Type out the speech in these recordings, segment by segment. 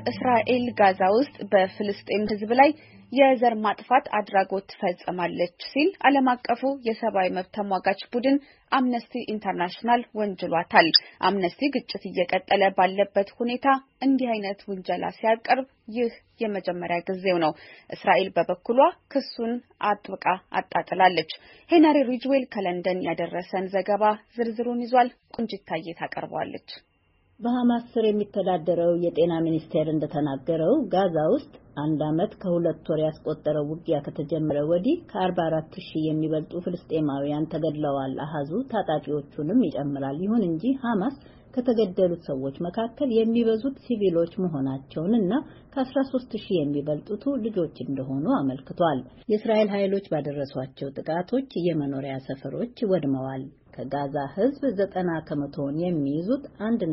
እስራኤል ጋዛ ውስጥ በፍልስጤም ሕዝብ ላይ የዘር ማጥፋት አድራጎት ፈጽማለች ሲል ዓለም አቀፉ የሰብአዊ መብት ተሟጋች ቡድን አምነስቲ ኢንተርናሽናል ወንጅሏታል። አምነስቲ ግጭት እየቀጠለ ባለበት ሁኔታ እንዲህ አይነት ውንጀላ ሲያቀርብ ይህ የመጀመሪያ ጊዜው ነው። እስራኤል በበኩሏ ክሱን አጥብቃ አጣጥላለች። ሄነሪ ሪጅዌል ከለንደን ያደረሰን ዘገባ ዝርዝሩን ይዟል። ቁንጅታዬ ታቀርበዋለች። በሐማስ ስር የሚተዳደረው የጤና ሚኒስቴር እንደተናገረው ጋዛ ውስጥ 1 ዓመት ከ2 ወር ያስቆጠረው ውጊያ ከተጀመረ ወዲህ ከ44,000 የሚበልጡ ፍልስጤማውያን ተገድለዋል። አሃዙ ታጣቂዎቹንም ይጨምራል። ይሁን እንጂ ሐማስ ከተገደሉት ሰዎች መካከል የሚበዙት ሲቪሎች መሆናቸውንና ከ13,000 የሚበልጡት ልጆች እንደሆኑ አመልክቷል። የእስራኤል ኃይሎች ባደረሷቸው ጥቃቶች የመኖሪያ ሰፈሮች ወድመዋል። ከጋዛ ሕዝብ 90 ከመቶውን የሚይዙት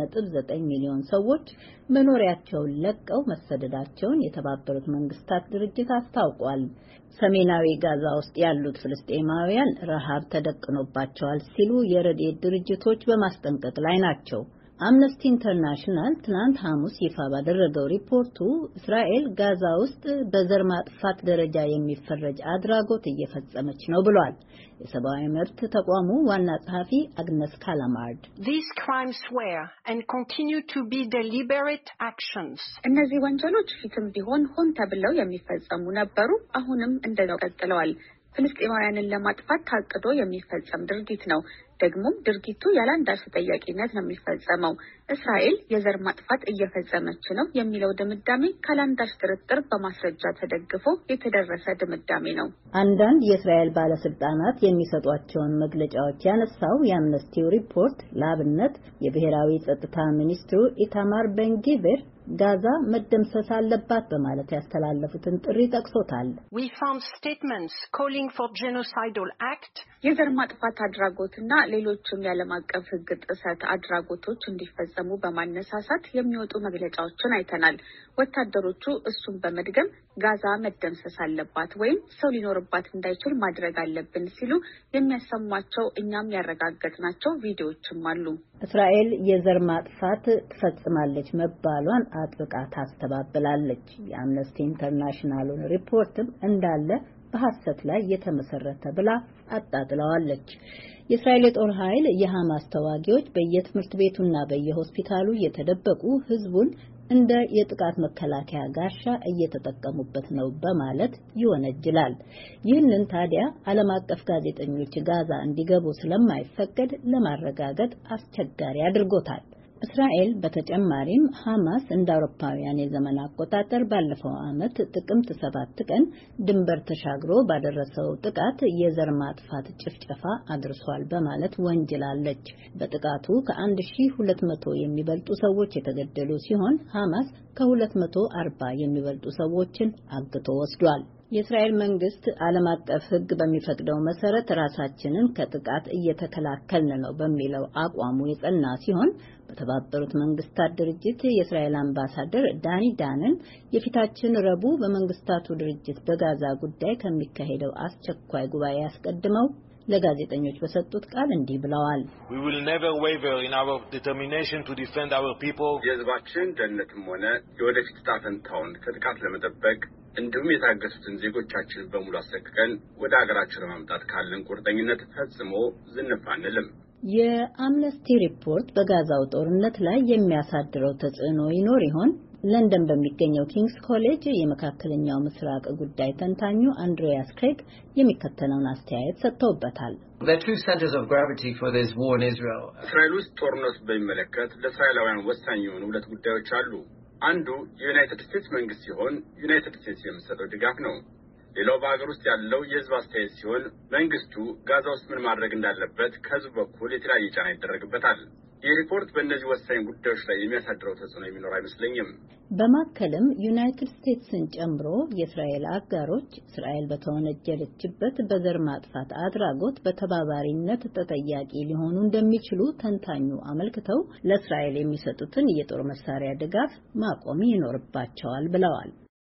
1.9 ሚሊዮን ሰዎች መኖሪያቸውን ለቀው መሰደዳቸውን የተባበሩት መንግስታት ድርጅት አስታውቋል። ሰሜናዊ ጋዛ ውስጥ ያሉት ፍልስጤማውያን ረሃብ ተደቅኖባቸዋል ሲሉ የረድኤት ድርጅቶች በማስጠንቀቅ ላይ ናቸው። አምነስቲ ኢንተርናሽናል ትናንት ሐሙስ ይፋ ባደረገው ሪፖርቱ እስራኤል ጋዛ ውስጥ በዘር ማጥፋት ደረጃ የሚፈረጅ አድራጎት እየፈጸመች ነው ብሏል። የሰብአዊ መብት ተቋሙ ዋና ጸሐፊ አግነስ ካላማርድ These crimes were and continue to be deliberate actions. እነዚህ ወንጀሎች ፊትም ቢሆን ሆን ተብለው የሚፈጸሙ ነበሩ፣ አሁንም እንደዛው ቀጥለዋል። ፍልስጤማውያንን ለማጥፋት ታቅዶ የሚፈጸም ድርጊት ነው። ደግሞም ድርጊቱ ያለአንዳች ተጠያቂነት ነው የሚፈጸመው። እስራኤል የዘር ማጥፋት እየፈጸመች ነው የሚለው ድምዳሜ ካለአንዳች ጥርጥር በማስረጃ ተደግፎ የተደረሰ ድምዳሜ ነው። አንዳንድ የእስራኤል ባለስልጣናት የሚሰጧቸውን መግለጫዎች ያነሳው የአምነስቲው ሪፖርት ለአብነት የብሔራዊ ጸጥታ ሚኒስትሩ ኢታማር ቤን-ግቪር ጋዛ መደምሰስ አለባት በማለት ያስተላለፉትን ጥሪ ጠቅሶታል። We found statements calling for genocidal act. የዘር ማጥፋት አድራጎትና ሌሎችም የዓለም አቀፍ ሕግ ጥሰት አድራጎቶች እንዲፈጸሙ በማነሳሳት የሚወጡ መግለጫዎችን አይተናል። ወታደሮቹ እሱን በመድገም ጋዛ መደምሰስ አለባት ወይም ሰው ሊኖርባት እንዳይችል ማድረግ አለብን ሲሉ የሚያሰሟቸው እኛም ያረጋገጥናቸው ቪዲዮዎችም አሉ። እስራኤል የዘር ማጥፋት ትፈጽማለች መባሏን አጥብቃ ታስተባብላለች። የአምነስቲ ኢንተርናሽናሉን ሪፖርትም እንዳለ በሐሰት ላይ የተመሰረተ ብላ አጣጥለዋለች። የእስራኤል ጦር ኃይል የሐማስ ተዋጊዎች በየትምህርት ቤቱና በየሆስፒታሉ እየተደበቁ ህዝቡን እንደ የጥቃት መከላከያ ጋሻ እየተጠቀሙበት ነው በማለት ይወነጅላል። ይህንን ታዲያ ዓለም አቀፍ ጋዜጠኞች ጋዛ እንዲገቡ ስለማይፈቀድ ለማረጋገጥ አስቸጋሪ አድርጎታል። እስራኤል በተጨማሪም ሐማስ እንደ አውሮፓውያን የዘመን አቆጣጠር ባለፈው ዓመት ጥቅምት 7 ቀን ድንበር ተሻግሮ ባደረሰው ጥቃት የዘር ማጥፋት ጭፍጨፋ አድርሷል በማለት ወንጅላለች። በጥቃቱ ከ1200 የሚበልጡ ሰዎች የተገደሉ ሲሆን ሐማስ ከ240 የሚበልጡ ሰዎችን አግቶ ወስዷል። የእስራኤል መንግስት ዓለም አቀፍ ሕግ በሚፈቅደው መሰረት ራሳችንን ከጥቃት እየተከላከልን ነው በሚለው አቋሙ የጸና ሲሆን በተባበሩት መንግስታት ድርጅት የእስራኤል አምባሳደር ዳኒ ዳንን የፊታችን ረቡዕ በመንግስታቱ ድርጅት በጋዛ ጉዳይ ከሚካሄደው አስቸኳይ ጉባኤ አስቀድመው ለጋዜጠኞች በሰጡት ቃል እንዲህ ብለዋል። We will never waver in our determination to defend our people. የህዝባችን ደህንነትም ሆነ የወደፊት ዕጣ ፈንታውን ከጥቃት ለመጠበቅ እንዲሁም የታገሱትን ዜጎቻችን በሙሉ አሰቅቀን ወደ ሀገራችን ለማምጣት ካለን ቁርጠኝነት ፈጽሞ ዝንፍ አንልም። የአምነስቲ ሪፖርት በጋዛው ጦርነት ላይ የሚያሳድረው ተጽዕኖ ይኖር ይሆን? ለንደን በሚገኘው ኪንግስ ኮሌጅ የመካከለኛው ምስራቅ ጉዳይ ተንታኙ አንድሪያስ ክሬግ የሚከተለውን አስተያየት ሰጥተውበታል። እስራኤል ውስጥ ጦርነቱ በሚመለከት ለእስራኤላውያን ወሳኝ የሆኑ ሁለት ጉዳዮች አሉ። አንዱ የዩናይትድ ስቴትስ መንግስት ሲሆን ዩናይትድ ስቴትስ የምትሰጠው ድጋፍ ነው። ሌላው በሀገር ውስጥ ያለው የህዝብ አስተያየት ሲሆን መንግስቱ ጋዛ ውስጥ ምን ማድረግ እንዳለበት ከህዝብ በኩል የተለያየ ጫና ይደረግበታል። ይህ ሪፖርት በእነዚህ ወሳኝ ጉዳዮች ላይ የሚያሳድረው ተጽዕኖ የሚኖር አይመስለኝም። በማከልም ዩናይትድ ስቴትስን ጨምሮ የእስራኤል አጋሮች እስራኤል በተወነጀለችበት በዘር ማጥፋት አድራጎት በተባባሪነት ተጠያቂ ሊሆኑ እንደሚችሉ ተንታኙ አመልክተው ለእስራኤል የሚሰጡትን የጦር መሳሪያ ድጋፍ ማቆም ይኖርባቸዋል ብለዋል።